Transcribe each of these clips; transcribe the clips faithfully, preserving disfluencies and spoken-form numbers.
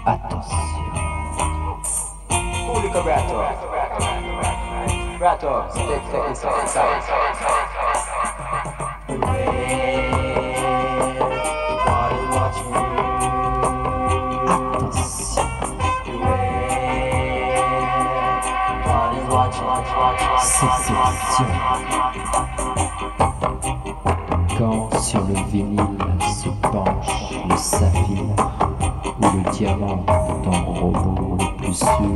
Attention. Público aberto. Aberto. Take, take, inside, inside. Everybody watching you. Attention. Everybody watching, watch, watch, watch. C'est sélection. Quand sur le vinyle se penche le saphir ou le diamant d'un robot le plus sûr,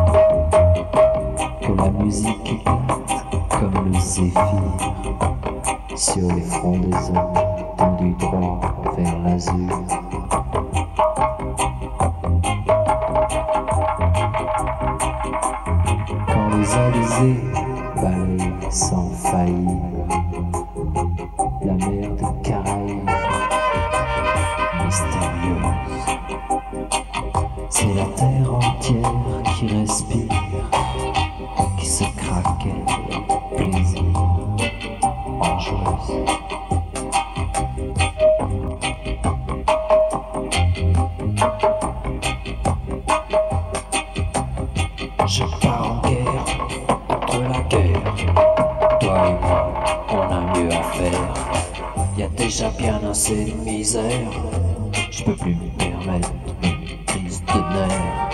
que la musique éclate comme le zéphyr sur les fronts des hommes tendus droit vers l'azur. Quand les alizés balayent sans faillir la mer des Caraïbes mystérieuse, c'est la terre entière qui respire, qui se craquait de plaisir enjoueuse. Je pars en guerre contre la guerre. Toi et moi, on a mieux à faire. Y a déjà bien assez de misère. Je peux plus me permettre une crise de nerfs.